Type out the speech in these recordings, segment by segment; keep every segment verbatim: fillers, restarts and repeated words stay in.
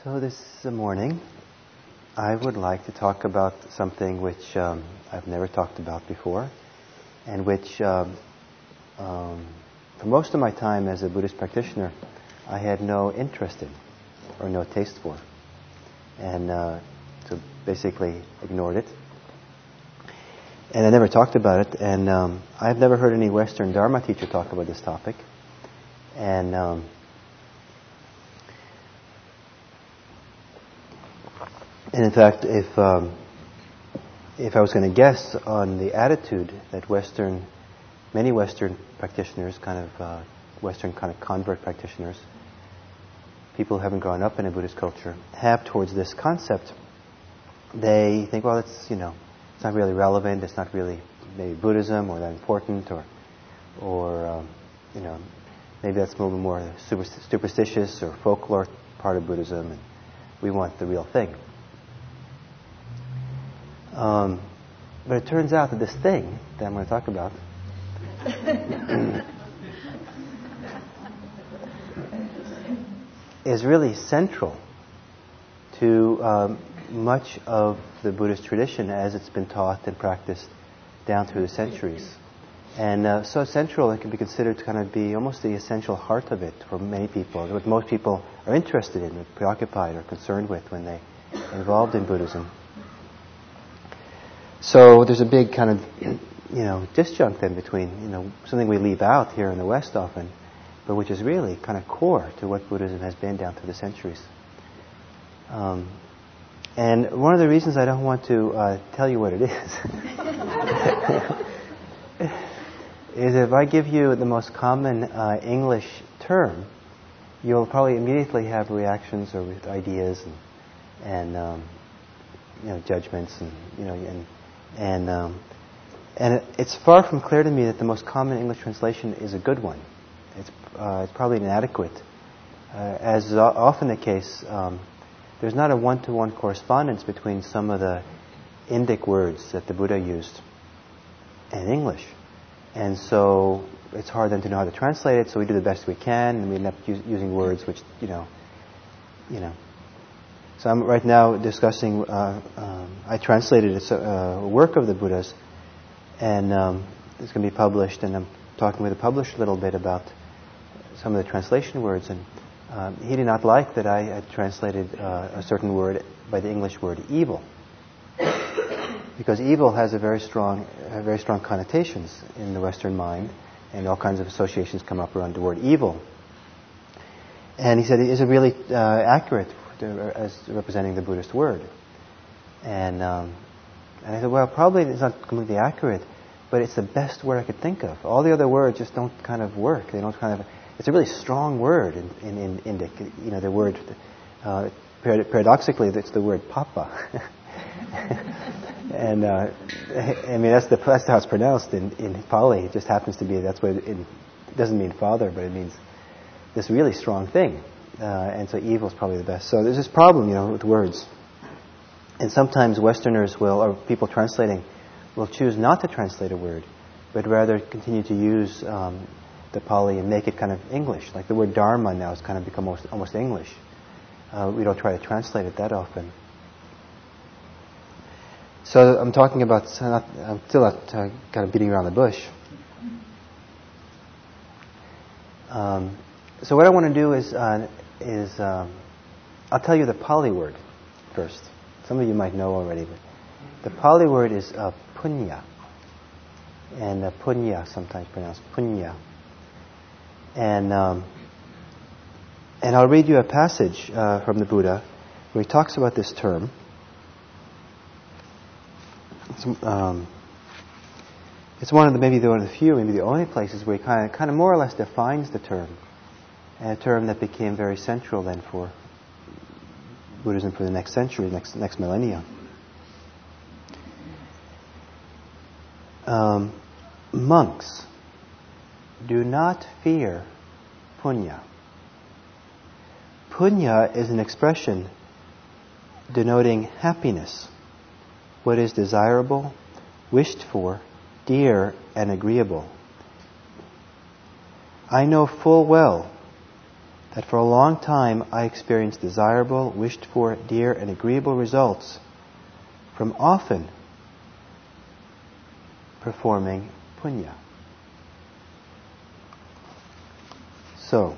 So this morning, I would like to talk about something which um, I've never talked about before, and which, um, um, for most of my time as a Buddhist practitioner, I had no interest in, or no taste for, and uh, so basically ignored it. And I never talked about it, and um, I've never heard any Western Dharma teacher talk about this topic. And um, And in fact, if um, if I was going to guess on the attitude that Western, many Western practitioners, kind of uh, Western kind of convert practitioners, people who haven't grown up in a Buddhist culture, have towards this concept, they think, well, it's you know, it's not really relevant. It's not really maybe Buddhism or that important, or or um, you know, maybe that's a little more super, superstitious or folklore part of Buddhism, and we want the real thing. Um, but it turns out that this thing that I'm going to talk about is really central to um, much of the Buddhist tradition as it's been taught and practiced down through the centuries. And uh, so central it can be considered to kind of be almost the essential heart of it for many people, what most people are interested in, or preoccupied or concerned with when they are involved in Buddhism. So there's a big kind of, you know, disjunct then between, you know, something we leave out here in the West often, but which is really kind of core to what Buddhism has been down through the centuries. Um, and one of the reasons I don't want to uh, tell you what it is is if I give you the most common uh, English term, you'll probably immediately have reactions or ideas and, and um, you know, judgments and, you know, and And um, and it, it's far from clear to me that the most common English translation is a good one. It's uh, it's probably inadequate. Uh, as is often the case, um, there's not a one-to-one correspondence between some of the Indic words that the Buddha used and English. And so it's hard then to know how to translate it, so we do the best we can, and we end up u- using words which, you know, you know, So I'm right now discussing, uh, um, I translated a uh, work of the Buddha's, and um, it's going to be published, and I'm talking with the publisher a little bit about some of the translation words, and um, he did not like that I had translated uh, a certain word by the English word evil, because evil has a very strong, uh, very strong connotations in the Western mind, and all kinds of associations come up around the word evil. And he said, is it really uh, accurate as representing the Buddhist word? And um, and I said, well, probably it's not completely accurate, but it's the best word I could think of. All the other words just don't kind of work. They don't kind of. It's a really strong word in in, in Indic. You know, the word uh, paradoxically, it's the word papa. And uh, I mean, that's the that's how it's pronounced in, in Pali. It just happens to be that's what it, it doesn't mean father, but it means this really strong thing. Uh, and so evil is probably the best. So there's this problem, you know, with words. And sometimes Westerners will, or people translating, will choose not to translate a word, but rather continue to use um, the Pali and make it kind of English. Like the word dharma now has kind of become almost, almost English. Uh, we don't try to translate it that often. So I'm talking about, not, I'm still not uh, kind of beating around the bush. Um, so what I want to do is, uh, is um, I'll tell you the Pali word first. Some of you might know already, but the Pali word is uh, punya, and uh, punya sometimes pronounced punya. And um, and I'll read you a passage uh, from the Buddha where he talks about this term. It's, um, it's one of the maybe the one of the few, maybe the only places where he kind of kind of more or less defines the term. And a term that became very central then for Buddhism for the next century, next next millennia. Um, monks, do not fear punya. Punya is an expression denoting happiness, what is desirable, wished for, dear, and agreeable. I know full well that for a long time I experienced desirable, wished for, dear, and agreeable results from often performing punya. So,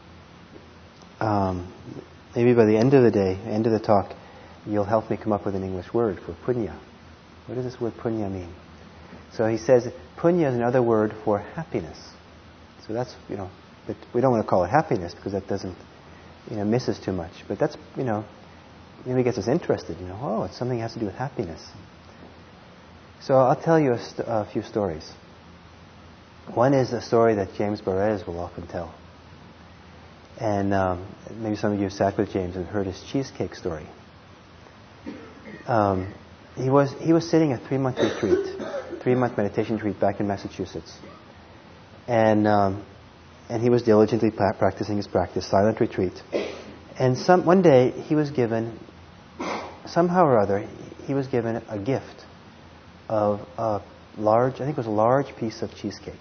um, maybe by the end of the day, end of the talk, you'll help me come up with an English word for punya. What does this word punya mean? So he says punya is another word for happiness. So that's, you know, but we don't want to call it happiness because that doesn't, you know, miss us too much. But that's, you know, maybe gets us interested. You know, oh, it's something that has to do with happiness. So I'll tell you a, st- a few stories. One is a story that James Barres will often tell. And um, maybe some of you have sat with James and heard his cheesecake story. Um, he was he was sitting a three-month retreat, three-month meditation retreat back in Massachusetts. And um, and he was diligently pra- practicing his practice, silent retreat. And some one day he was given, somehow or other, he was given a gift of a large, I think it was a large piece of cheesecake.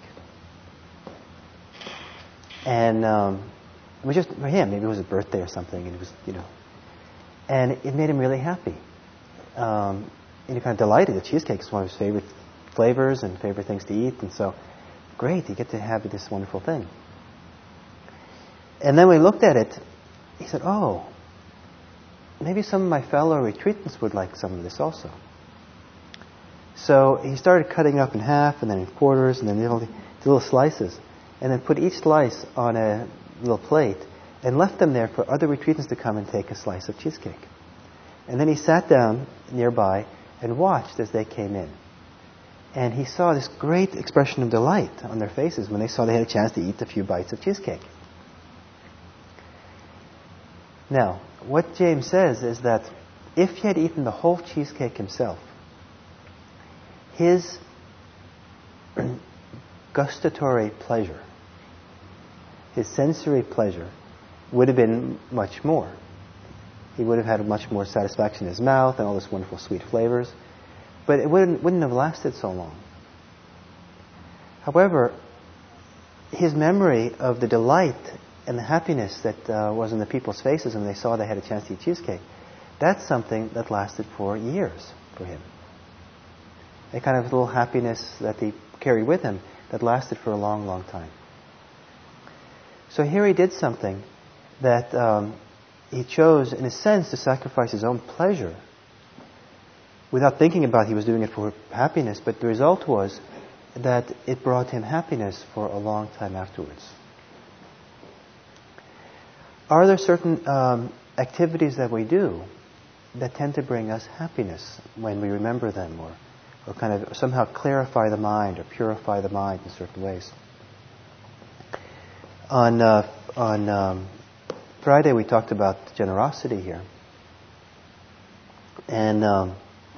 And um, it was just for him. Maybe it was his birthday or something, and it was, you know, and it made him really happy. Um, and he kind of delighted. The cheesecake is one of his favorite flavors and favorite things to eat, and so great, you get to have this wonderful thing. And then when he looked at it, he said, "Oh, maybe some of my fellow retreatants would like some of this also." So he started cutting up in half, and then in quarters, and then little, little slices, and then put each slice on a little plate, and left them there for other retreatants to come and take a slice of cheesecake. And then he sat down nearby and watched as they came in. And he saw this great expression of delight on their faces when they saw they had a chance to eat a few bites of cheesecake. Now, what James says is that if he had eaten the whole cheesecake himself, his gustatory pleasure, his sensory pleasure, would have been much more. He would have had much more satisfaction in his mouth and all this wonderful sweet flavors. But it wouldn't, wouldn't have lasted so long. However, his memory of the delight and the happiness that uh, was in the people's faces when they saw they had a chance to eat cheesecake, that's something that lasted for years for him. A kind of little happiness that he carried with him that lasted for a long, long time. So here he did something that um, he chose, in a sense, to sacrifice his own pleasure without thinking about he was doing it for happiness, but the result was that it brought him happiness for a long time afterwards. Are there certain um, activities that we do that tend to bring us happiness when we remember them, or, or kind of somehow clarify the mind or purify the mind in certain ways? On uh, on um, Friday we talked about generosity here. And um,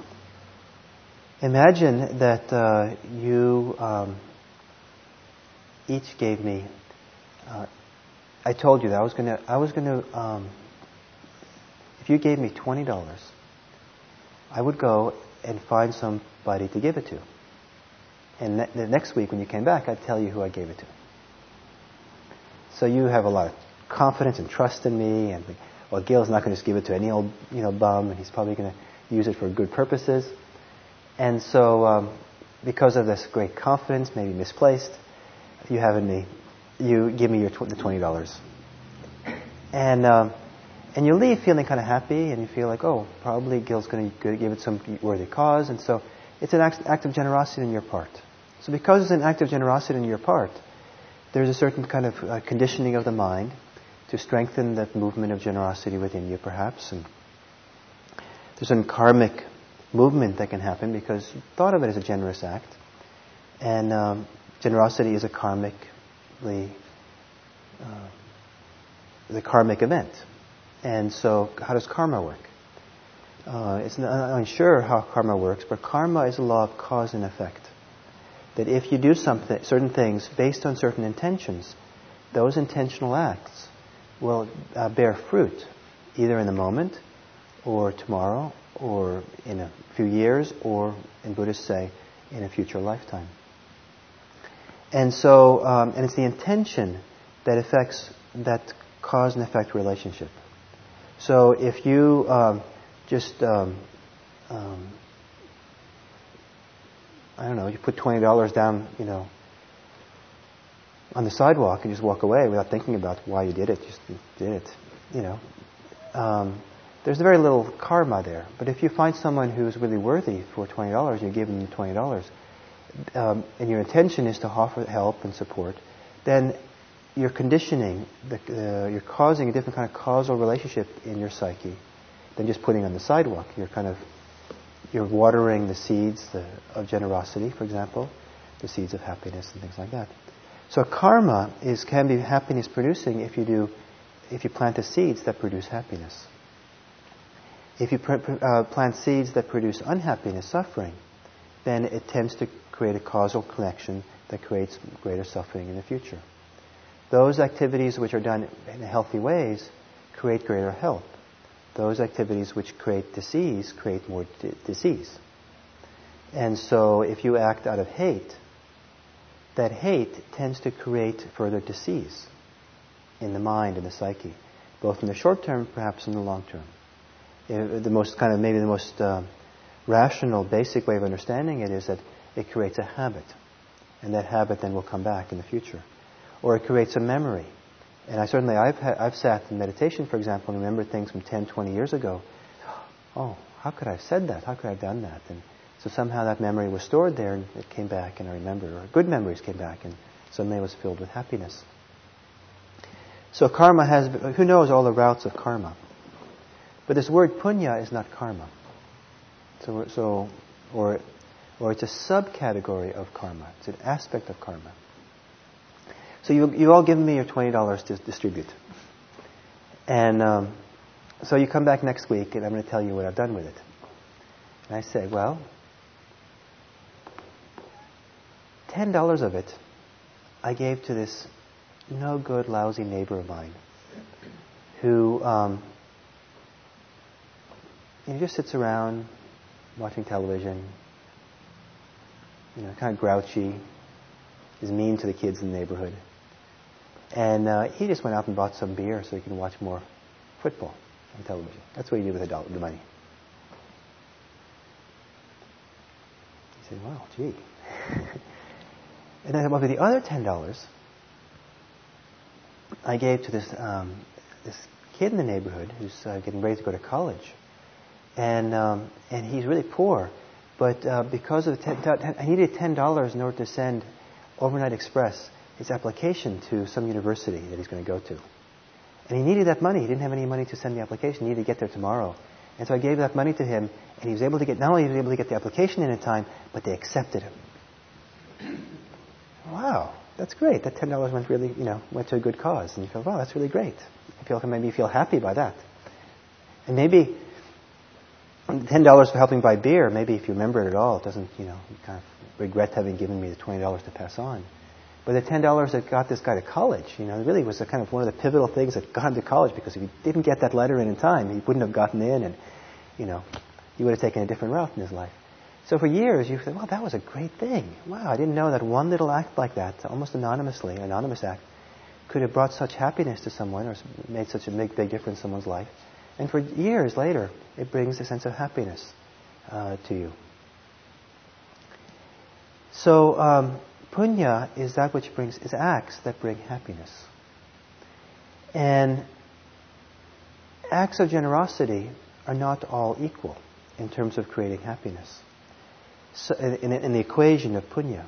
imagine that uh, you um, each gave me. Uh, I told you that I was going to. I was going to. Um, if you gave me twenty dollars, I would go and find somebody to give it to. And ne- the next week when you came back, I'd tell you who I gave it to. So you have a lot of confidence and trust in me, and think, well, Gil's not going to just give it to any old, you know, bum, and he's probably going to use it for good purposes. And so, um, because of this great confidence, maybe misplaced, you have in me, you give me your tw- the twenty dollars, and um, and you leave feeling kind of happy, and you feel like, oh, probably Gil's going to give it some worthy cause, and so it's an act, act of generosity on your part. So because it's an act of generosity on your part, there's a certain kind of uh, conditioning of the mind to strengthen that movement of generosity within you, perhaps. And there's a karmic movement that can happen because you thought of it as a generous act. And um, generosity is a karmically, uh, the karmic event. And so how does karma work? Uh, it's not, I'm unsure how karma works, but karma is a law of cause and effect. That if you do something, certain things based on certain intentions, those intentional acts will uh, bear fruit, either in the moment, or tomorrow, or in a few years, or, in Buddhists say, in a future lifetime. And so, um, and it's the intention that affects, that cause and effect relationship. So if you um, just, um, um, I don't know, you put twenty dollars down, you know, on the sidewalk and just walk away without thinking about why you did it, just did it, you know. Um, there's very little karma there. But if you find someone who's really worthy for twenty dollars, you give them twenty dollars, um, and your intention is to offer help and support, then you're conditioning, the, uh, you're causing a different kind of causal relationship in your psyche than just putting on the sidewalk. You're kind of, you're watering the seeds the, of generosity, for example, the seeds of happiness and things like that. So karma is can be happiness producing if you do, if you plant the seeds that produce happiness. If you pr- uh, plant seeds that produce unhappiness, suffering, then it tends to create a causal connection that creates greater suffering in the future. Those activities which are done in healthy ways create greater health. Those activities which create disease create more d- disease. And so if you act out of hate, that hate tends to create further disease in the mind and the psyche, both in the short term, perhaps in the long term. Uh, the most kind of, maybe the most uh, rational, basic way of understanding it is that it creates a habit, and that habit then will come back in the future. Or it creates a memory. And I certainly, I've, ha- I've sat in meditation, for example, and remembered things from ten, twenty years ago. Oh, how could I have said that? How could I have done that? And so somehow that memory was stored there, and it came back, and I remembered. Or good memories came back, and suddenly I was filled with happiness. So karma has, who knows all the routes of karma? But this word punya is not karma. So, so or, or it's a subcategory of karma. It's an aspect of karma. So you you all given me your twenty dollars to distribute. And um, so you come back next week, and I'm going to tell you what I've done with it. And I say, well, ten dollars of it I gave to this no good, lousy neighbor of mine who um, he just sits around watching television, you know, kind of grouchy, is mean to the kids in the neighborhood. And uh, he just went out and bought some beer so he can watch more football on television. That's what he did with the, dollar, the money. He said, wow, gee. And then about the other ten dollars I gave to this um, this kid in the neighborhood who's uh, getting ready to go to college. And um, and he's really poor. But uh, because of the ten, ten, I needed ten dollars in order to send Overnight Express his application to some university that he's going to go to. And he needed that money. He didn't have any money to send the application. He needed to get there tomorrow. And so I gave that money to him, and he was able to get, not only was he able to get the application in in time, but they accepted him. Wow, that's great. That ten dollars went really, you know, went to a good cause. And you feel, wow, that's really great. You feel, maybe you feel happy by that. And maybe ten dollars for helping buy beer, maybe if you remember it at all, it doesn't, you know, you kind of regret having given me the twenty dollars to pass on. But the ten dollars that got this guy to college, you know, really was a kind of one of the pivotal things that got him to college, because if he didn't get that letter in in time, he wouldn't have gotten in, and, you know, he would have taken a different route in his life. So for years, you said, well, that was a great thing. Wow, I didn't know that one little act like that, almost anonymously, an anonymous act, could have brought such happiness to someone or made such a big, big difference in someone's life. And for years later, it brings a sense of happiness uh, to you. So, um, punya is that which brings, is acts that bring happiness. And acts of generosity are not all equal in terms of creating happiness. So in, in the equation of punya,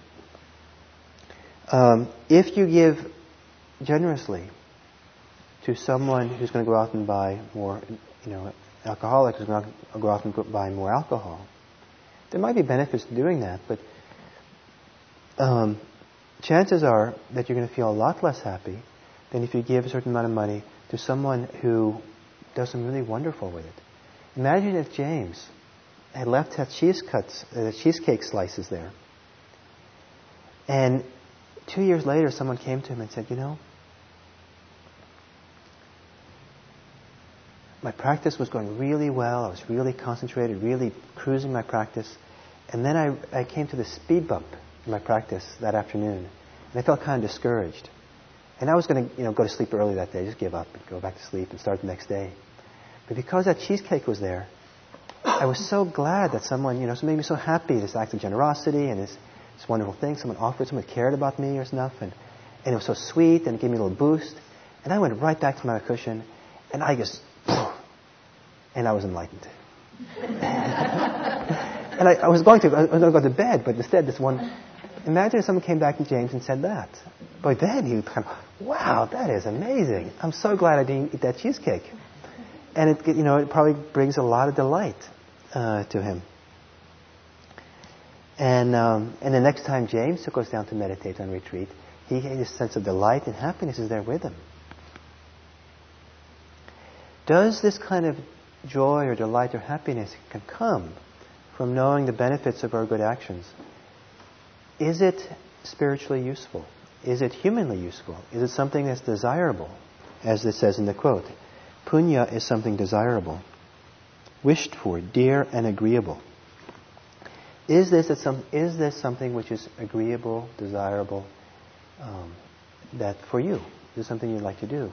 um, if you give generously to someone who's going to go out and buy more, you know, alcoholic who's going to go out and buy more alcohol, there might be benefits to doing that, but um, chances are that you're going to feel a lot less happy than if you give a certain amount of money to someone who does something really wonderful with it. Imagine if James had left that cheese cuts, uh, cheesecake slices there, and two years later someone came to him and said, you know, my practice was going really well, I was really concentrated, really cruising my practice, and then I, I came to the speed bump in my practice that afternoon, and I felt kind of discouraged. And I was going to, you know, go to sleep early that day, just give up and go back to sleep and start the next day. But because that cheesecake was there, I was so glad that someone, you know, it made me so happy, this act of generosity and this, this wonderful thing. Someone offered, someone cared about me or stuff. And, and it was so sweet and it gave me a little boost. And I went right back to my cushion and I just, and I was enlightened. And I, I was going to, I was going to go to bed, but instead this one, imagine if someone came back to James and said that. But then he would kind of, wow, that is amazing. I'm so glad I didn't eat that cheesecake. And it, you know, it probably brings a lot of delight uh, to him. And um, and the next time James goes down to meditate on retreat, he his sense of delight and happiness is there with him. Does this kind of joy or delight or happiness can come from knowing the benefits of our good actions? Is it spiritually useful? Is it humanly useful? Is it something that's desirable? As it says in the quote, punya is something desirable, wished for, dear and agreeable. Is this, a some, is this something which is agreeable, desirable, um, that for you? Is this something you'd like to do?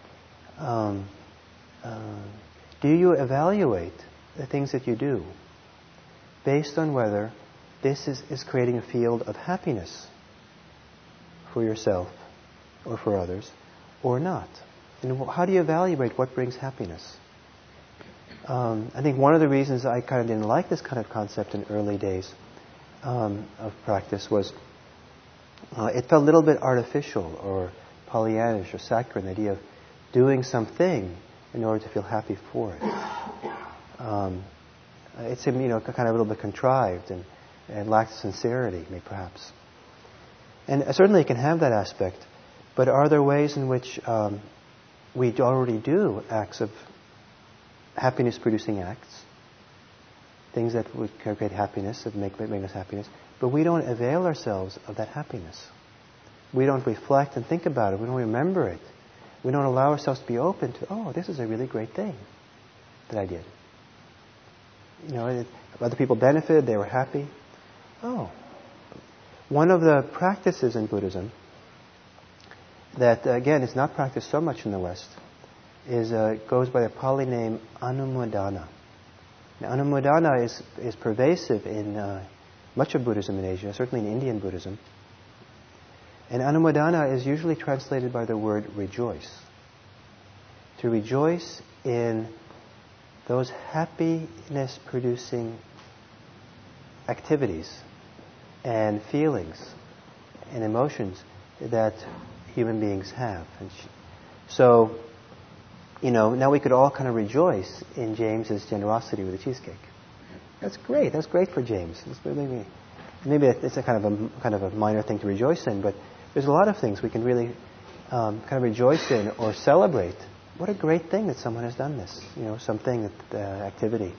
Um, uh, do you evaluate the things that you do based on whether this is, is creating a field of happiness for yourself or for others, or not? And how do you evaluate what brings happiness? Um, I think one of the reasons I kind of didn't like this kind of concept in early days um, of practice was uh, it felt a little bit artificial or Pollyannish or saccharine, the idea of doing something in order to feel happy for it. Um, it seemed, you know, kind of a little bit contrived and, and lacked sincerity, maybe perhaps. And certainly it can have that aspect, but are there ways in which um, we already do acts of happiness-producing acts, things that would create happiness, that make, make us happiness, but we don't avail ourselves of that happiness. We don't reflect and think about it. We don't remember it. We don't allow ourselves to be open to, oh, this is a really great thing that I did. You know, it, other people benefited, they were happy. Oh. One of the practices in Buddhism that, again, is not practiced so much in the West is uh, goes by the Pali name Anumodana. Now, Anumodana is, is pervasive in uh, much of Buddhism in Asia, certainly in Indian Buddhism. And Anumodana is usually translated by the word rejoice. To rejoice in those happiness-producing activities and feelings and emotions that human beings have. And so, you know, now we could all kind of rejoice in James's generosity with the cheesecake. That's great. That's great for James. It's maybe maybe it's a kind of a kind of a minor thing to rejoice in, but there's a lot of things we can really um, kind of rejoice in or celebrate. What a great thing that someone has done this. You know, something that uh, activity.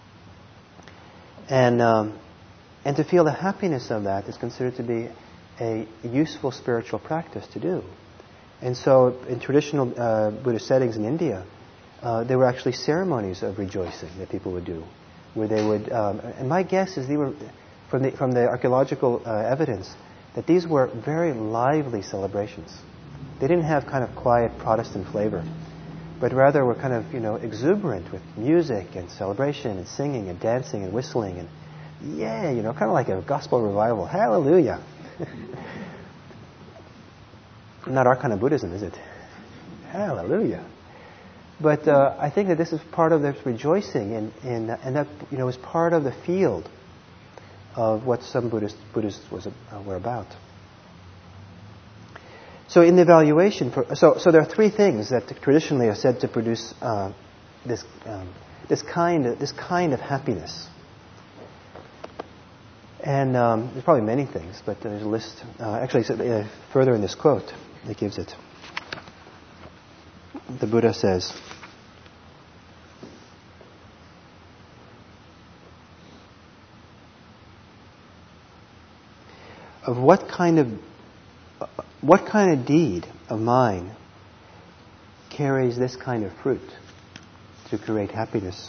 And um, and to feel the happiness of that is considered to be a useful spiritual practice to do. And so in traditional uh, Buddhist settings in India, uh, there were actually ceremonies of rejoicing that people would do, where they would, um, and my guess is they were, from the, from the archaeological uh, evidence, that these were very lively celebrations. They didn't have kind of quiet Protestant flavor, but rather were kind of, you know, exuberant with music and celebration and singing and dancing and whistling and, yeah, you know, kind of like a gospel revival. Hallelujah! Not our kind of Buddhism, is it? Hallelujah. But uh, I think that this is part of this rejoicing, and, and, and that, you know, is part of the field of what some Buddhist, Buddhists was, uh, were about. So in the evaluation, for, so, so there are three things that traditionally are said to produce uh, this, um, this, kind of, this kind of happiness. And um, there's probably many things, but there's a list. Uh, actually, uh, further in this quote, it gives it. The Buddha says, of what kind of uh, what kind of deed of mine carries this kind of fruit to create happiness?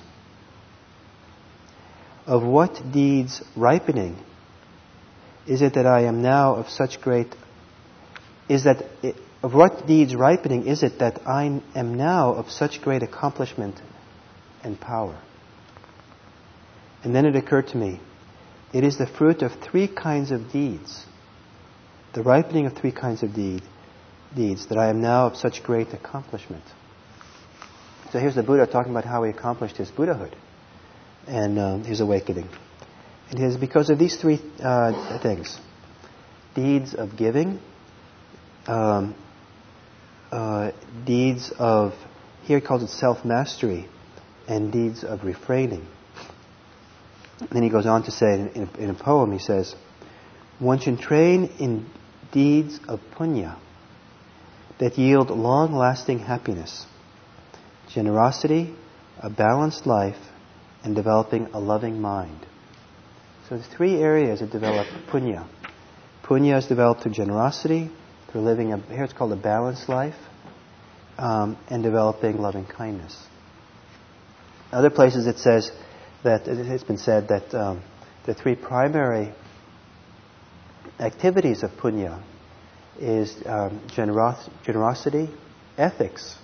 Of what deeds ripening is it that I am now of such great, is that, it, of what deeds ripening is it that I am now of such great accomplishment and power? And then it occurred to me, it is the fruit of three kinds of deeds, the ripening of three kinds of deed, deeds, that I am now of such great accomplishment. So here's the Buddha talking about how he accomplished his Buddhahood and um, his awakening. It is because of these three uh, things. Deeds of giving, um, uh, deeds of, here he calls it self-mastery, and deeds of refraining. And then he goes on to say in a, in a poem, he says, one should train in deeds of punya that yield long-lasting happiness, generosity, a balanced life, and developing a loving mind. So there's three areas that develop punya. Punya is developed through generosity, through living a, here it's called a balanced life, um, and developing loving kindness. Other places it says that, it's been said that um, the three primary activities of punya is um, generos- generosity, ethics,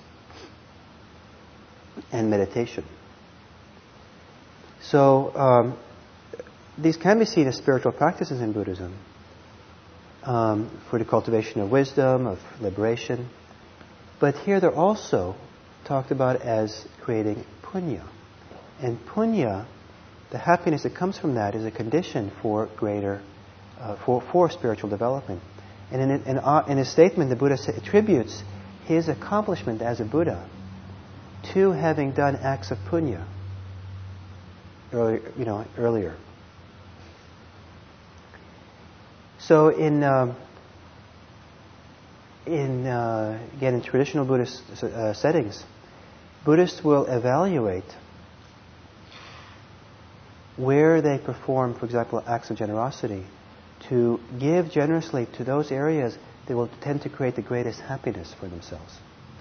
and meditation. So um, these can be seen as spiritual practices in Buddhism um, for the cultivation of wisdom, of liberation. But here they're also talked about as creating punya. And punya, the happiness that comes from that, is a condition for greater, uh, for, for spiritual development. And in, in, uh, in his statement, the Buddha attributes his accomplishment as a Buddha to having done acts of punya earlier. You know, earlier. So in um, in uh, again in traditional Buddhist uh, settings, Buddhists will evaluate where they perform, for example, acts of generosity, to give generously to those areas that will tend to create the greatest happiness for themselves.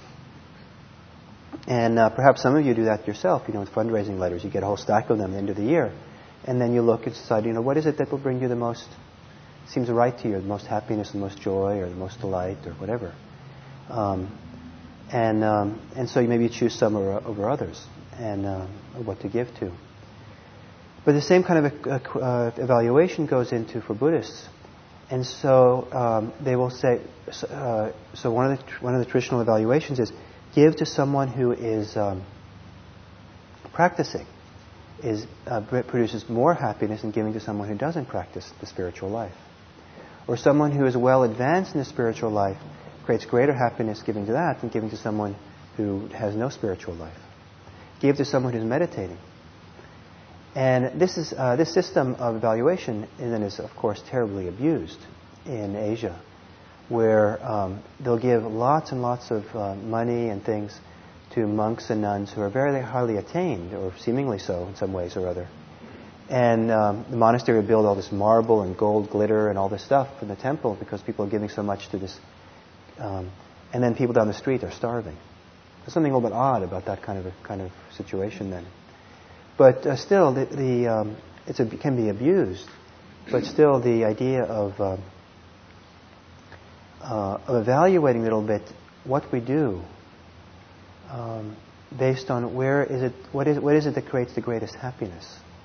And uh, perhaps some of you do that yourself, you know, with fundraising letters. You get a whole stack of them at the end of the year. And then you look and decide, you know, what is it that will bring you the most, seems right to you, the most happiness, the most joy, or the most delight, or whatever. Um, and um, and so you maybe you choose some over, over others, and uh, what to give to. But the same kind of a, uh, evaluation goes into for Buddhists. And so um, they will say, uh, so one of the one of the traditional evaluations is give to someone who is um, practicing, is uh, produces more happiness than giving to someone who doesn't practice the spiritual life. Or someone who is well advanced in the spiritual life creates greater happiness giving to that than giving to someone who has no spiritual life. Give to someone who's meditating. And this is uh, this system of evaluation then is, of course, terribly abused in Asia, where um, they'll give lots and lots of uh, money and things to monks and nuns who are very highly attained, or seemingly so in some ways or other. And um, the monastery will build all this marble and gold glitter and all this stuff in the temple because people are giving so much to this. Um, and then people down the street are starving. There's something a little bit odd about that kind of a, kind of situation then. But uh, still, the, the um, it's a, it can be abused. But still, the idea of um, uh, of evaluating a little bit what we do um, based on where is it, what is what is it that creates the greatest happiness,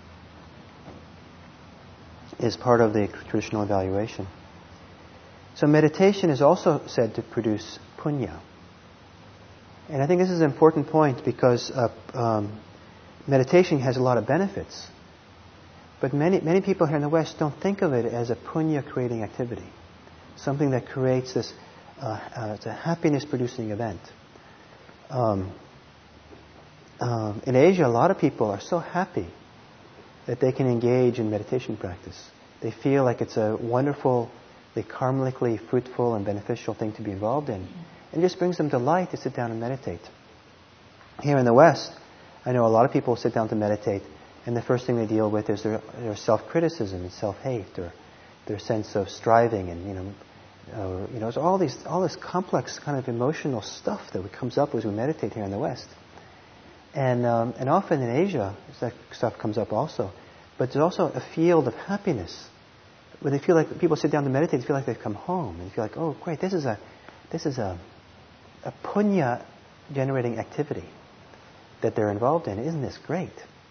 is part of the traditional evaluation. So meditation is also said to produce punya. And I think this is an important point because uh, um, meditation has a lot of benefits. But many many people here in the West don't think of it as a punya-creating activity, something that creates this, uh, uh, it's a happiness-producing event. Um, um, in Asia, a lot of people are so happy that they can engage in meditation practice. They feel like it's a wonderful, karmically fruitful and beneficial thing to be involved in. It just brings them delight to sit down and meditate. Here in the West, I know a lot of people sit down to meditate, and the first thing they deal with is their, their self-criticism and self-hate, or their sense of striving, and you know, uh, you know, it's all these, all this complex kind of emotional stuff that comes up as we meditate here in the West. And um, and often in Asia, that stuff comes up also. But there's also a field of happiness. When they feel like people sit down to meditate, they feel like they've come home. And they feel like, oh, great, this is a this is a, a punya generating activity that they're involved in. Isn't this great?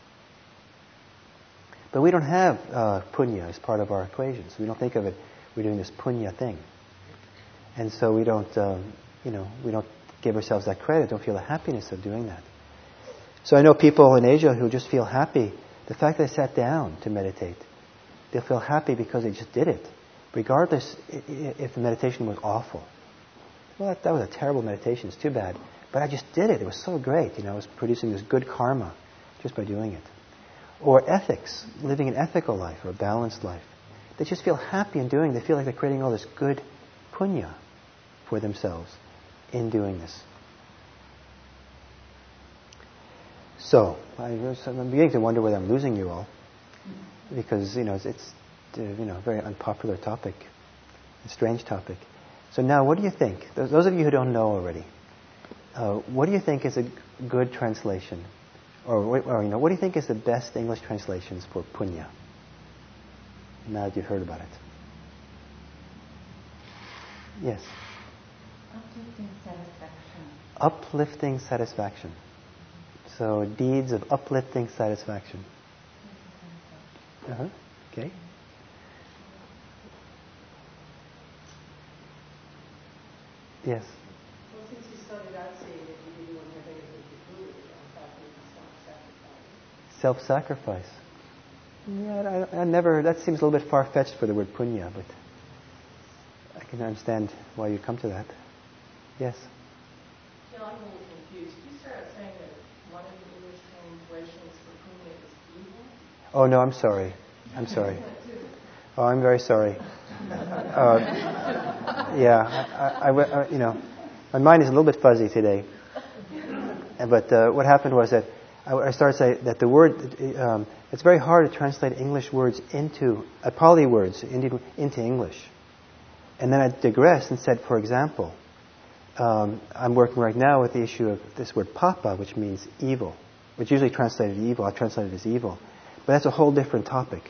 But we don't have uh, punya as part of our equation, so we don't think of it, we're doing this punya thing. And so we don't, um, you know, we don't give ourselves that credit, don't feel the happiness of doing that. So I know people in Asia who just feel happy. The fact that they sat down to meditate, they'll feel happy because they just did it, regardless if the meditation was awful. Well, that, that was a terrible meditation, it's too bad. But I just did it, it was so great, you know, I was producing this good karma just by doing it. Or ethics, living an ethical life or a balanced life. They just feel happy in doing it. They feel like they're creating all this good punya for themselves in doing this. So, I, I'm beginning to wonder whether I'm losing you all. Because, you know, it's, it's you know, a very unpopular topic, a strange topic. So now, what do you think? Those, those of you who don't know already, uh, what do you think is a good translation? Or, or, you know, what do you think is the best English translations for punya? Now that you've heard about it. Yes? Uplifting satisfaction. Uplifting satisfaction. So, deeds of uplifting satisfaction. Uh-huh. Okay. Yes? Well, since you started out saying that you didn't want to have anything to do with it, I thought maybe self-sacrifice. Self-sacrifice. Yeah, I, I never, that seems a little bit far-fetched for the word punya, but I can understand why you come to that. Yes? Yeah, I'm a little confused. You started saying that one of the English translations for punya is evil? Oh, no, I'm sorry. I'm sorry. Oh, I'm very sorry. Uh, yeah, I, I, I, you know, my mind is a little bit fuzzy today. But uh, what happened was that I, I started to say that the word, um, it's very hard to translate English words into, uh, Pali words, into, into English. And then I digressed and said, for example, um, I'm working right now with the issue of this word papa, which means evil, which usually translated evil. I translated it as evil. But that's a whole different topic.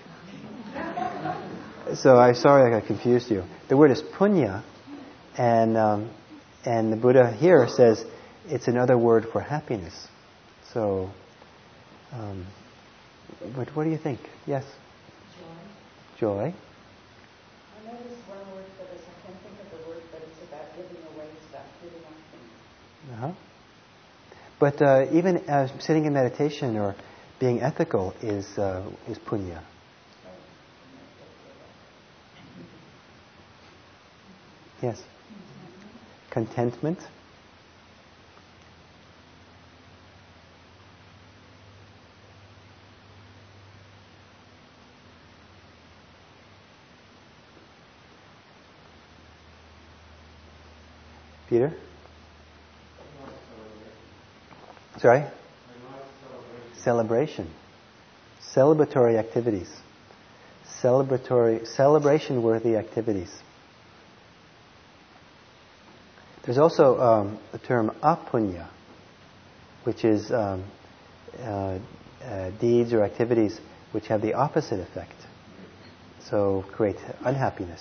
So I'm sorry I got confused you. The word is punya, and um, and the Buddha here says it's another word for happiness. So, um, but what do you think? Yes? Joy. Joy. I know there's one word for this. I can't think of the word, but it's about giving away stuff, giving up things. Uh-huh. But uh, even uh, sitting in meditation or being ethical is uh, is punya. Yes. Contentment. Peter? Sorry? Celebration. Celebratory activities. Celebratory, celebration-worthy activities. There's also um, the term apunya, which is um, uh, uh, deeds or activities which have the opposite effect. So create unhappiness.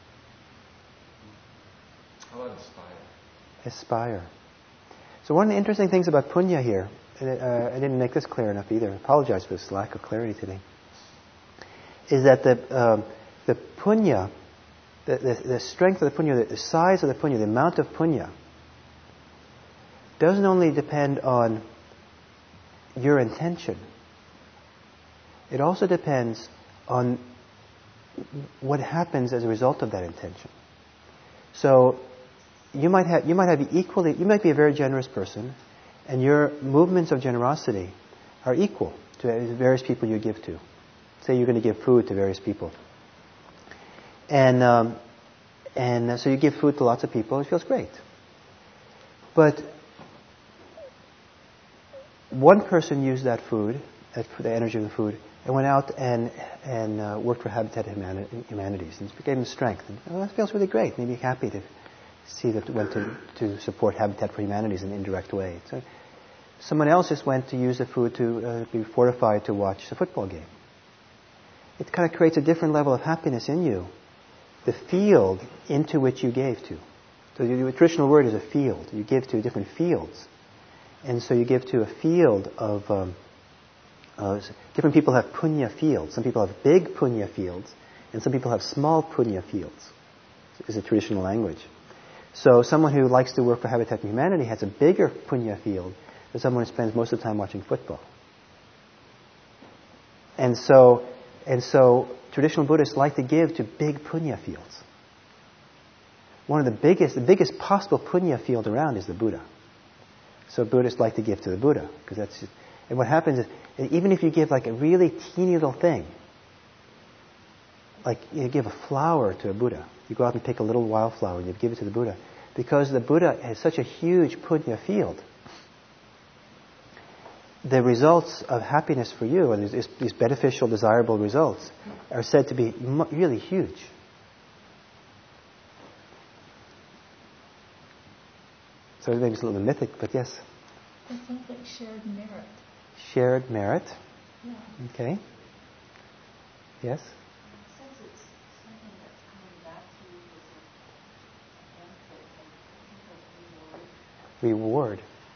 How about aspire? Aspire. So one of the interesting things about punya here, and uh, I didn't make this clear enough either, I apologize for this lack of clarity today, is that the um, the punya, the, the, the strength of the punya, the size of the punya, the amount of punya, doesn't only depend on your intention. It also depends on what happens as a result of that intention. So you might have you might have equally you might be a very generous person, and your movements of generosity are equal to the various people you give to. Say you're going to give food to various people, and um, and so you give food to lots of people. It feels great, but one person used that food, the energy of the food, and went out and and uh, worked for Habitat Humanities, and it gave him strength. And oh, that feels really great. Made me happy to see that it went to, to support Habitat for Humanities in an indirect way. So someone else just went to use the food to uh, be fortified to watch the football game. It kind of creates a different level of happiness in you, the field into which you gave to. So the traditional word is a field. You give to different fields. And so you give to a field of, um, uh, different people have punya fields. Some people have big punya fields, and some people have small punya fields, is a traditional language. So someone who likes to work for Habitat for Humanity has a bigger punya field than someone who spends most of the time watching football. And so, and so traditional Buddhists like to give to big punya fields. One of the biggest, the biggest possible punya field around is the Buddha. So Buddhists like to give to the Buddha, because that's just, and what happens is, even if you give like a really teeny little thing, like you give a flower to a Buddha, you go out and pick a little wildflower and you give it to the Buddha, because the Buddha has such a huge punya field, the results of happiness for you, and these, these beneficial, desirable results, are said to be really huge. So maybe it's a little mythic, but yes. It sounds like shared merit. Shared merit. Yeah. Okay. Yes? Since it's something that's coming back to you as a benefit, I think of reward. Reward.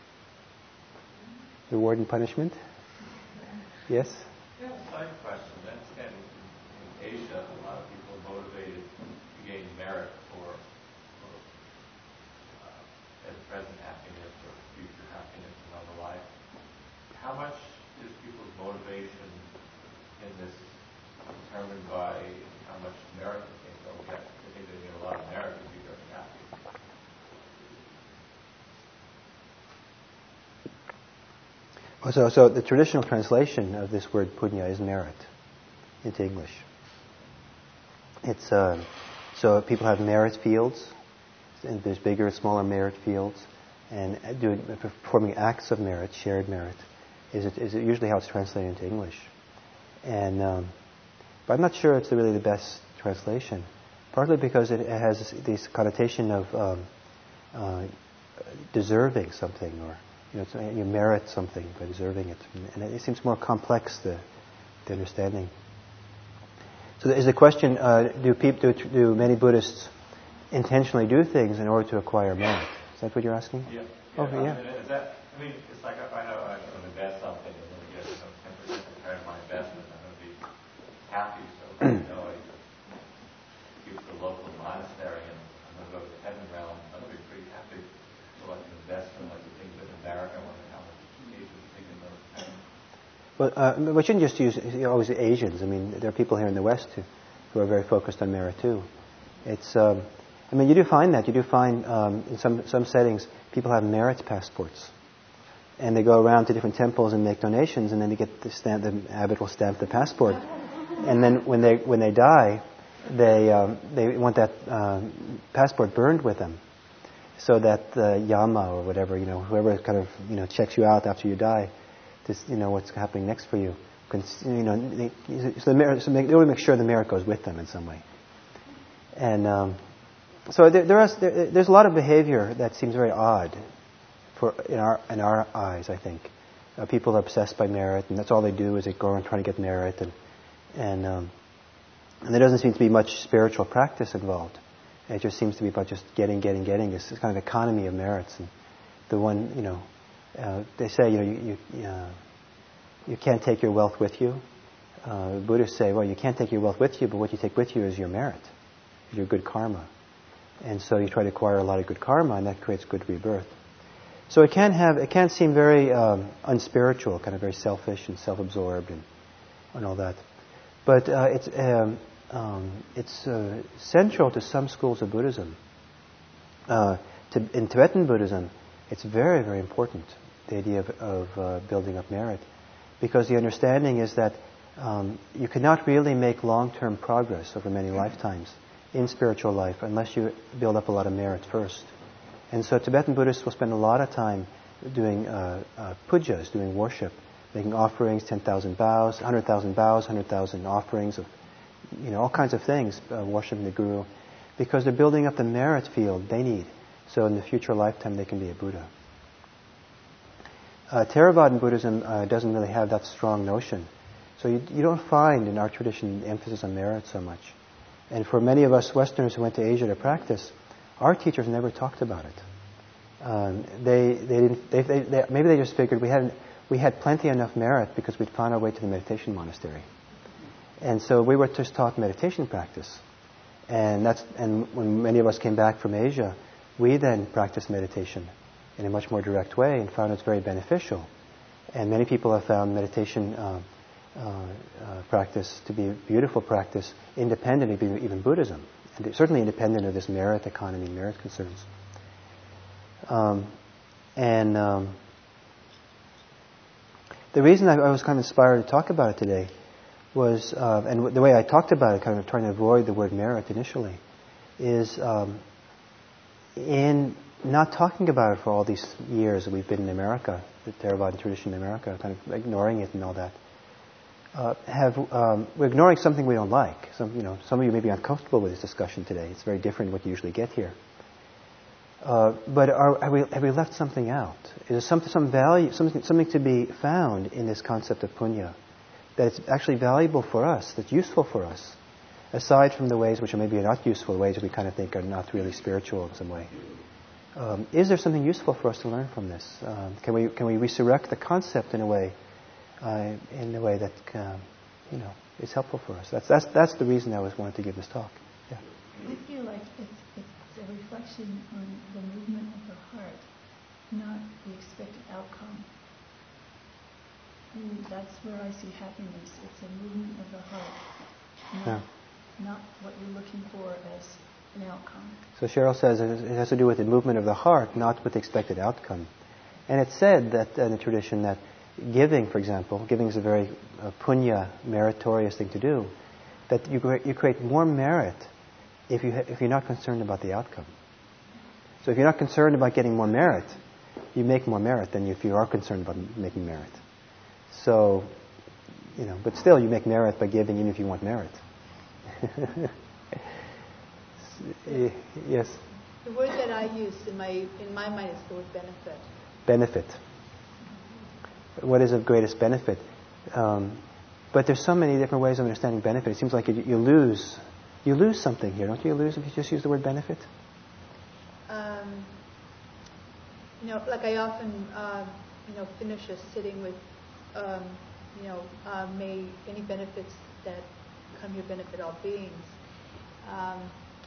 Reward and punishment? Yes? Yeah, side question. That's in, in Asia, a lot of people are motivated to gain merit for, for uh, as present happiness or future happiness in another life. How much is people's motivation in this determined by how much merit they think they'll get? They think they need a lot of merit to be very happy. So, so the traditional translation of this word punya is merit into English. It's uh, so people have merit fields, and there's bigger and smaller merit fields, and doing performing acts of merit, shared merit, is it, is it usually how it's translated into English. And um, but I'm not sure it's really the best translation, partly because it has this connotation of um, uh, deserving something, or you know, it's, you merit something by deserving it, and it seems more complex, the, the understanding. So is the question: uh, Do people, do, do many Buddhists intentionally do things in order to acquire merit? Is that what you're asking? Yeah. yeah. Okay. Yeah. I mean, is that, I mean, it's like if I know I'm going to invest something and then I get you know, ten percent return on my investment, I'm going to be happy. So you know, I give to the local monastery and I'm going to go to the heaven realm. I'm going to be pretty happy. So like an investment, like the things in America, when how much Asians think in those terms. Well, uh, we shouldn't just use you know, always Asians. I mean, there are people here in the West who, who are very focused on merit too. It's, um, I mean, you do find that. You do find um, in some some settings people have merit passports, and they go around to different temples and make donations, and then they get the stamp. The abbot will stamp the passport, and then when they when they die, they um, they want that um, passport burned with them, so that the yama or whatever, you know, whoever kind of you know checks you out after you die, just you know what's happening next for you. You know, they, so, the merit, so they want to make sure the merit goes with them in some way. And um, so there, there is, there, there's a lot of behavior that seems very odd for in our in our eyes. I think uh, people are obsessed by merit, and that's all they do is they go around trying to get merit, and and um, and there doesn't seem to be much spiritual practice involved. It just seems to be about just getting, getting, getting. This kind of economy of merits, and the one you know, uh, they say you know you you, uh, you can't take your wealth with you. Uh, Buddhists say, well, you can't take your wealth with you, but what you take with you is your merit, your good karma. And so you try to acquire a lot of good karma, and that creates good rebirth. So it can have, it can seem very um, unspiritual, kind of very selfish and self-absorbed, and, and all that. But uh, it's um, um, it's uh, central to some schools of Buddhism. Uh, to, in Tibetan Buddhism, it's very, very important, the idea of, of uh, building up merit, because the understanding is that um, you cannot really make long-term progress over many lifetimes in spiritual life unless you build up a lot of merit first. And so Tibetan Buddhists will spend a lot of time doing uh, uh, pujas, doing worship, making offerings, ten thousand bows, one hundred thousand bows, one hundred thousand offerings of, you know, all kinds of things, uh, worshiping the Guru, because they're building up the merit field they need, so in the future lifetime they can be a Buddha. Uh, Theravadan Buddhism uh, doesn't really have that strong notion. So you, you don't find in our tradition emphasis on merit so much. And for many of us Westerners who went to Asia to practice, Our teachers never talked about it. Um, they, they didn't. They, they, they, maybe they just figured we had we had plenty enough merit because we'd found our way to the meditation monastery, and so we were just taught meditation practice. And that's and when many of us came back from Asia, we then practiced meditation in a much more direct way and found it's very beneficial. And many people have found meditation uh, uh, uh, practice to be a beautiful practice, independent of even Buddhism, and certainly independent of this merit economy, merit concerns. Um, and um, the reason I, I was kind of inspired to talk about it today was, uh, and the way I talked about it, kind of trying to avoid the word merit initially, is um, in not talking about it for all these years that we've been in America, the Theravada tradition in America, kind of ignoring it and all that. Uh, have um, we're ignoring something we don't like. Some, you know, some of you may be uncomfortable with this discussion today. It's very different from what you usually get here. Uh, but are, have, we, have we left something out? Is there some, some value, something, something to be found in this concept of punya that's actually valuable for us, that's useful for us, aside from the ways which are maybe not useful, the ways that we kind of think are not really spiritual in some way? Um, is there something useful for us to learn from this? Um, can we can we resurrect the concept in a way, uh, in a way that uh, you know is helpful for us? That's that's that's the reason I was wanted to give this talk. Yeah. I feel like it's it's a reflection on the movement of the heart, not the expected outcome. And that's where I see happiness. It's a movement of the heart, not, Yeah. not what you're looking for as an outcome. So Cheryl says it has to do with the movement of the heart, not with the expected outcome. And it's said that in the tradition that giving, for example, giving is a very uh, punya, meritorious thing to do, that you you create more merit if you ha- if you're not concerned about the outcome. So if you're not concerned about getting more merit, you make more merit than if you are concerned about making merit. So, you know, but still you make merit by giving even if you want merit. Yes? The word that I use in my in my mind is the word benefit. Benefit. What is of greatest benefit? Um, but there's so many different ways of understanding benefit. It seems like you, you lose you lose something here, don't you? You lose if you just use the word benefit? Um, you know, like I often, uh, you know, finish a sitting with, um, you know, uh, may any benefits that come here benefit all beings. Um,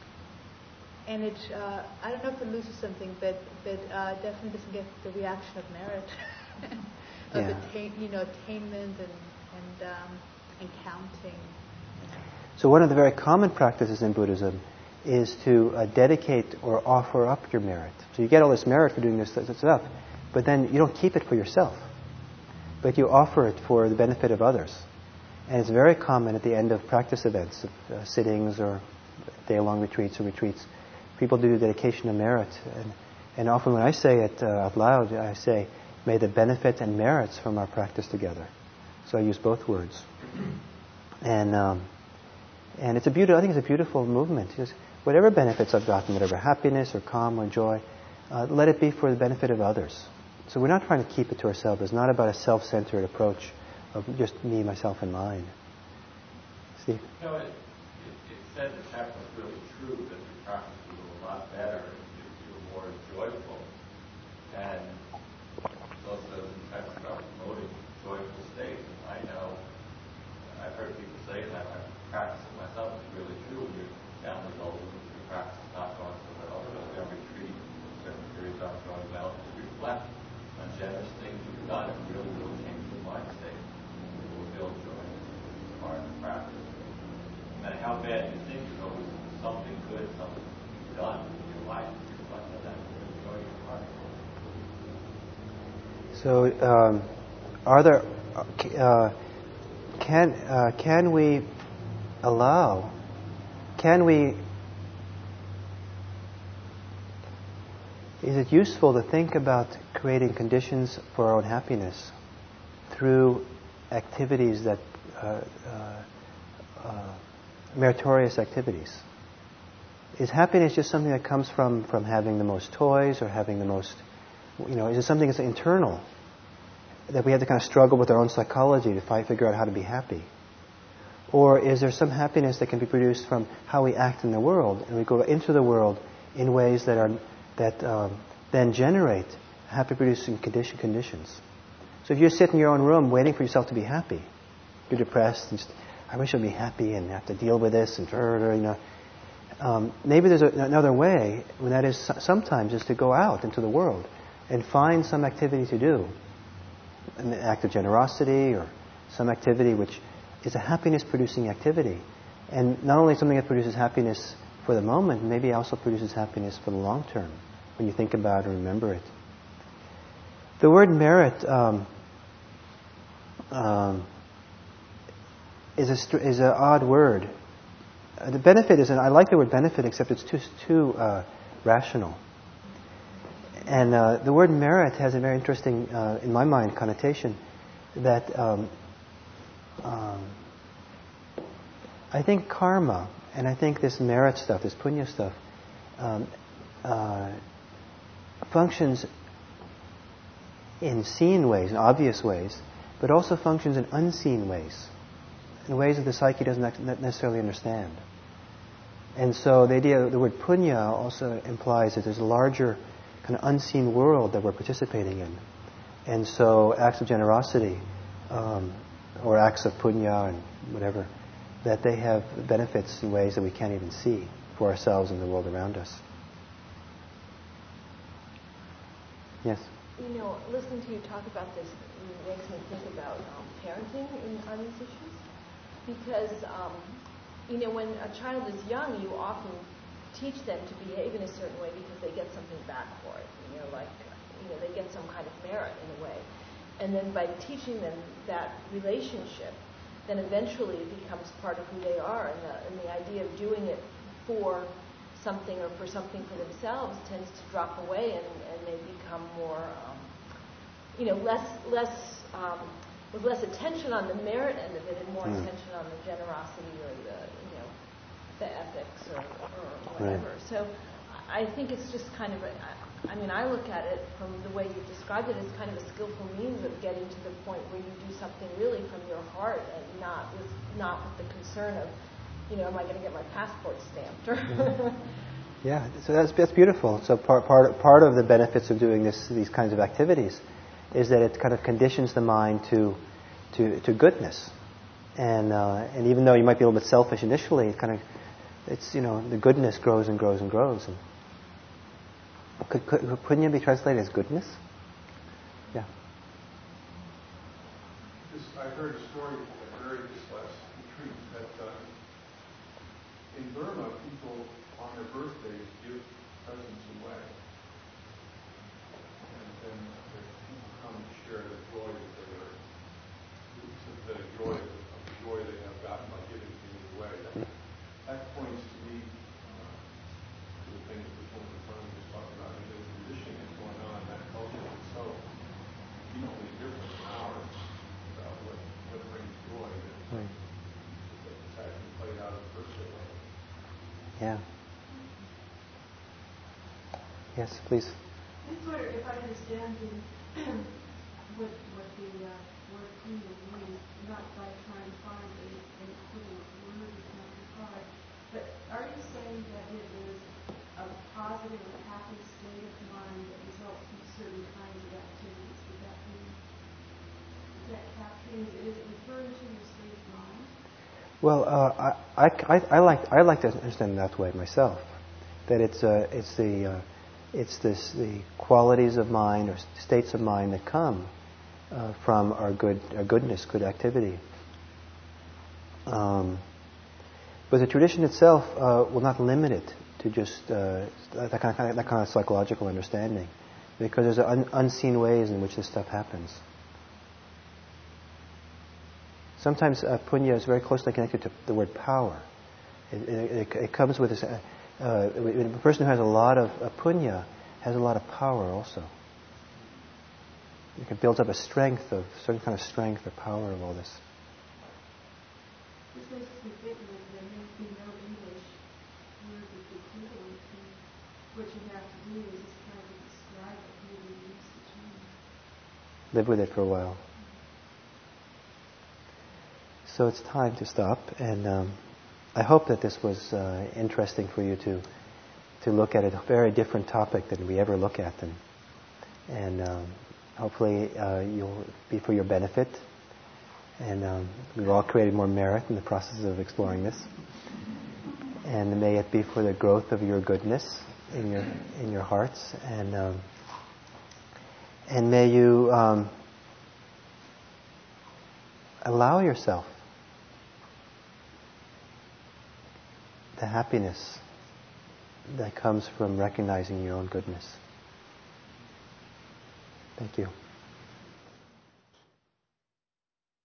and it, uh, I don't know if it loses something, but but uh, definitely doesn't get the reaction of merit, of Yeah. attain, you know, attainment and and um, and counting. So one of the very common practices in Buddhism is to uh, dedicate or offer up your merit. So you get all this merit for doing this, this stuff, but then you don't keep it for yourself, but you offer it for the benefit of others. And it's very common at the end of practice events, of uh, sittings or day-long retreats or retreats, people do dedication of merit. And, and often when I say it uh, out loud, I say, may the benefit and merits from our practice together. So I use both words. And um, and it's a beautiful, I think it's a beautiful movement. Just whatever benefits I've gotten, whatever happiness or calm or joy, uh, let it be for the benefit of others. So we're not trying to keep it to ourselves. It's not about a self-centered approach of just me, myself, and mine. Steve? No, it, it, it said the text was really true, that your practice was a lot better, if you were more joyful. And it also says in the text about promoting joyful states. I know, I've heard people say that, I practice it myself, it's really true. When you're down the road, your practice is not going so well, or you're on retreat, certain periods aren't going well, to reflect on generous things you've done, it really will change your mind state. It will build joy as part of the practice. No matter how bad you think, there's always something good, something you've done in your life, reflect on that, and enjoy your heart. So, um, are there, uh, can uh, can we allow, can we, is it useful to think about creating conditions for our own happiness through activities that, uh, uh, uh, meritorious activities? Is happiness just something that comes from, from having the most toys or having the most, you know, is it something that's internal? That we have to kind of struggle with our own psychology to find, figure out how to be happy? Or is there some happiness that can be produced from how we act in the world, and we go into the world in ways that are that um, then generate happy-producing condition conditions. So if you sit in your own room waiting for yourself to be happy, you're depressed and just, I wish I'd be happy and have to deal with this and you know. Um, maybe there's a, another way, and that is sometimes is to go out into the world and find some activity to do, an act of generosity or some activity which is a happiness-producing activity. And not only something that produces happiness for the moment, maybe also produces happiness for the long term, when you think about it and remember it. The word merit um, um, is a is an odd word. Uh, the benefit is, and I like the word benefit, except it's too too uh, rational. And uh, the word merit has a very interesting, uh, in my mind, connotation that um, um, I think karma, and I think this merit stuff, this punya stuff, um, uh, functions in seen ways, in obvious ways, but also functions in unseen ways, in ways that the psyche doesn't necessarily understand. And so the idea, the word punya also implies that there's a larger kind of unseen world that we're participating in. And so acts of generosity, um, or acts of punya and whatever, that they have benefits in ways that we can't even see for ourselves and the world around us. Yes? You know, listening to you talk about this makes me think about um, parenting in, on these issues. Because, um, you know, when a child is young, you often teach them to behave in a certain way because they get something back for it. You know, like, you know, they get some kind of merit in a way. And then by teaching them that relationship, then eventually it becomes part of who they are. And the, and the idea of doing it for something or for something for themselves tends to drop away, and, and they become more, um, you know, less, less, um, with less attention on the merit end of it and more mm. attention on the generosity or the, you know, the ethics or, or whatever. Right. So I think it's just kind of, a, I mean, I look at it from the way you described it as kind of a skillful means of getting to the point where you do something really from your heart and not with, not with the concern of, you know, am I going to get my passport stamped? Or yeah, so that's that's beautiful. So part part part of the benefits of doing this these kinds of activities is that it kind of conditions the mind to to to goodness, and uh, and even though you might be a little bit selfish initially, it kind of it's you know the goodness grows and grows and grows. And could, could punya be translated as goodness? Yeah. This, I heard a story at very this last retreat that. Uh, In Burma, people on their birthdays give presents away. And then the people come to share the joy that they are, the joy of the joy they have gotten by giving things away. That, that points to me uh, to the thing that this woman in front of me was talking about. I mean, there's conditioning that's going on in that culture that's so deeply different from ours about what, what brings joy. That, right. It's actually played out in the birthday level. Yeah. Yes, please. I just wonder if I understand the, what, what the uh, word punya means, not by trying to find a, an equivalent word that's not required, but are you saying that it is a positive or happy state of mind that results from certain kinds of activities? Would that be, is that capturing, is it referring to your state of mind? Well, uh, I, I, I like I like to understand it that way myself. That it's uh, it's the uh, it's this the qualities of mind or states of mind that come uh, from our good our goodness, good activity. Um, but the tradition itself uh, will not limit it to just uh, that kind of that kind of psychological understanding, because there's un, unseen ways in which this stuff happens. Sometimes uh, punya is very closely connected to the word power. It, it, it comes with this. Uh, uh, a person who has a lot of uh, punya has a lot of power also. It builds up a strength of certain kind of strength or power of all this. This makes me think that there may be no English word that's equivalent to what you have to do is just try to describe it, maybe use the term. Live with it for a while. So it's time to stop, and um, I hope that this was uh, interesting for you to to look at a very different topic than we ever look at them. And um, hopefully uh, you'll be for your benefit. And um, we've all created more merit in the process of exploring this. And may it be for the growth of your goodness in your in your hearts. And um, and may you um, allow yourself the happiness that comes from recognizing your own goodness. Thank you.